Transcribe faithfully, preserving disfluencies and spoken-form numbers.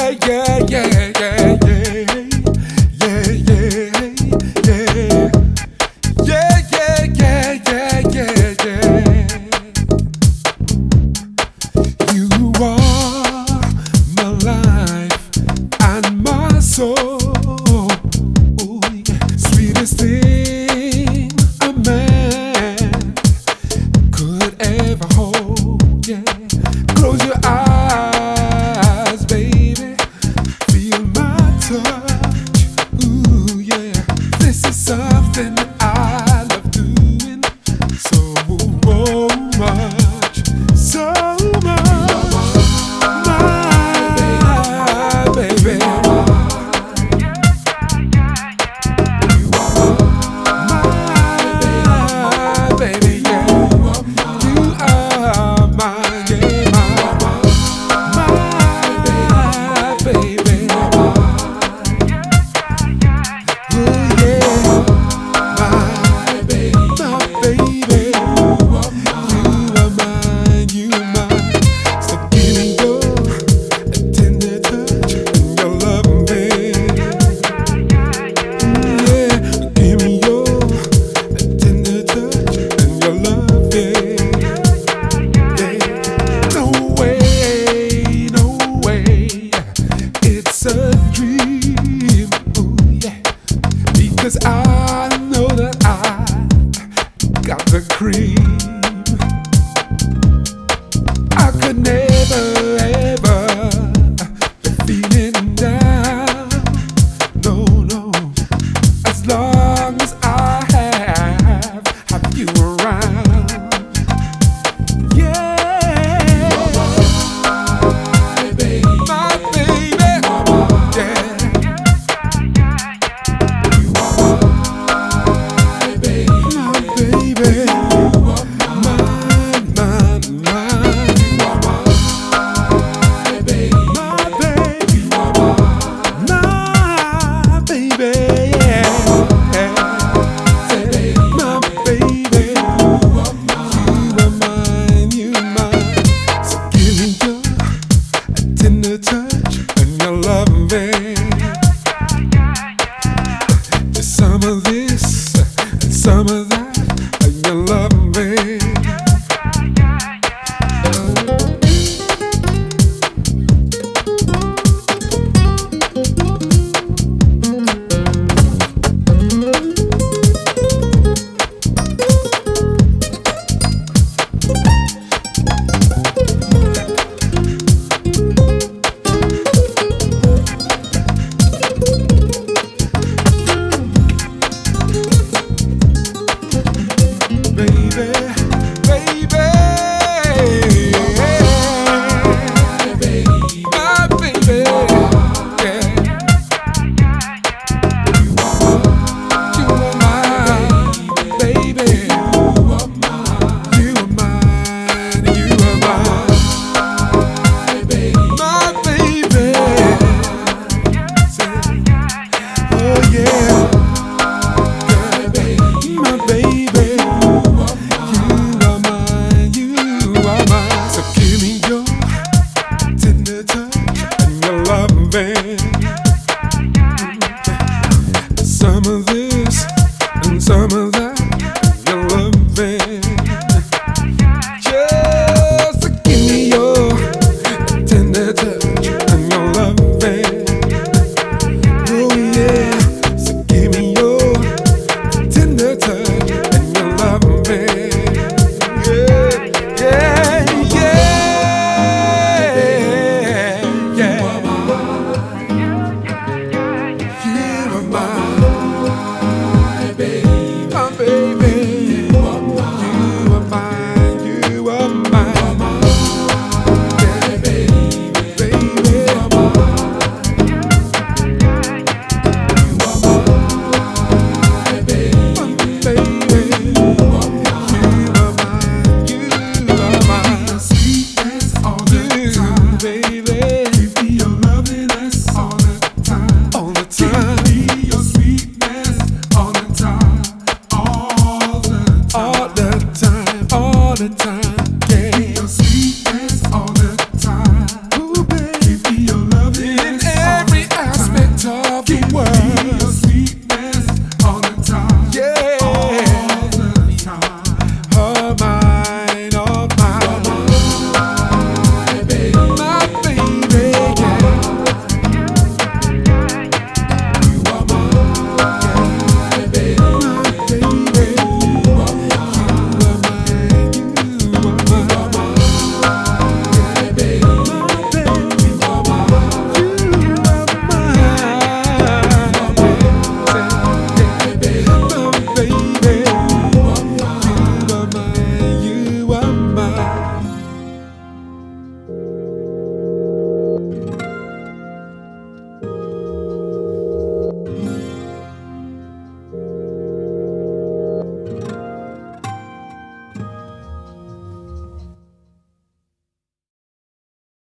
yeah, yeah, yeah, yeah, yeah, yeah, yeah, yeah, yeah, yeah, yeah, yeah. You are my life and my soul, sweetest thing a man could ever hold. Yeah, close your eyes, baby. Feel my touch. Ooh, yeah. This is something that I love doing so much, so much. My baby. My baby, yeah. You are my, yeah, my, my baby. Oh yeah, my baby, my baby. You are mine, you are mine. So give me your tender touch and your loving, baby. Yeah, give me your tender touch and your loving. Yeah, no way, no way, it's a dream. Ooh, yeah, because I know that I got the cream. I could never ever be feeling down. No, no, as long as I have have you around. Yeah, my baby, my baby. Yeah, my baby, mine, mine, mine. My baby, my baby, my baby, yeah. My baby, you are mine, you are mine. So give me your tender touch and your loving, babe. Just some of this and some of that and your loving, babe. Baby, baby, my baby, yeah. You are mine, baby. You are mine, you are mine, you are mine, my baby. Oh yeah, my baby. You are mine, you are mine. So give me your tender touch and your loving, babe. Some of this and some of that.